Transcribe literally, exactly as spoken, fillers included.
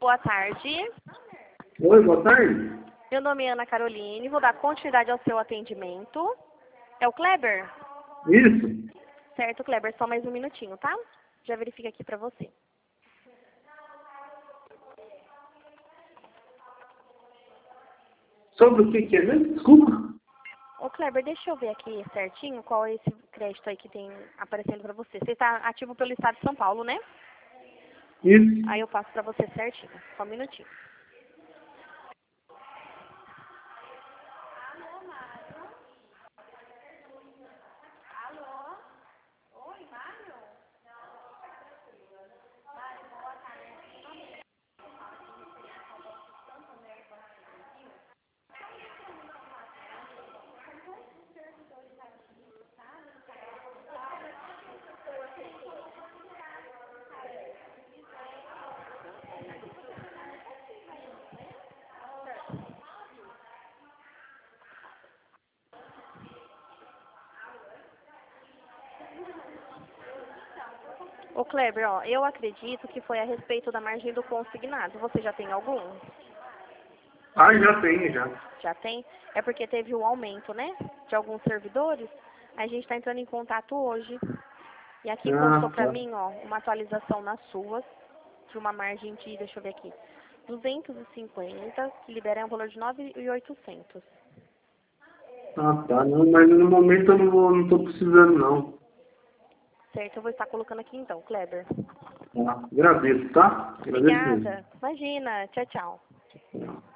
Boa tarde. Oi, boa tarde. Meu nome é Ana Caroline, vou dar continuidade ao seu atendimento. É o Kleber? Isso. Certo, Kleber, só mais um minutinho, tá? Já verifico aqui pra você. Sobre o que que é mesmo? Desculpa. Ô, Kleber, deixa eu ver aqui certinho qual é esse crédito aí que tem aparecendo pra você. Você está ativo pelo estado de São Paulo, né? Isso. Aí eu passo pra você certinho. Só um minutinho. Ô, Kleber, ó, eu acredito que foi a respeito da margem do consignado. Você já tem algum? Ah, já tenho, já. Já tem? É porque teve um aumento, né? De alguns servidores. A gente está entrando em contato hoje. E aqui constou Ah, pra tá. mim, ó, uma atualização nas suas, de uma margem de, deixa eu ver aqui, duzentos e cinquenta, que libera um valor de nove mil e oitocentos. Ah, tá. Não, mas no momento eu não, vou, não tô precisando, não. Certo, eu vou estar colocando aqui então, Kleber. Tá. Agradeço, tá? Agradeço mesmo. Obrigada. Imagina. Tchau, tchau. Tá.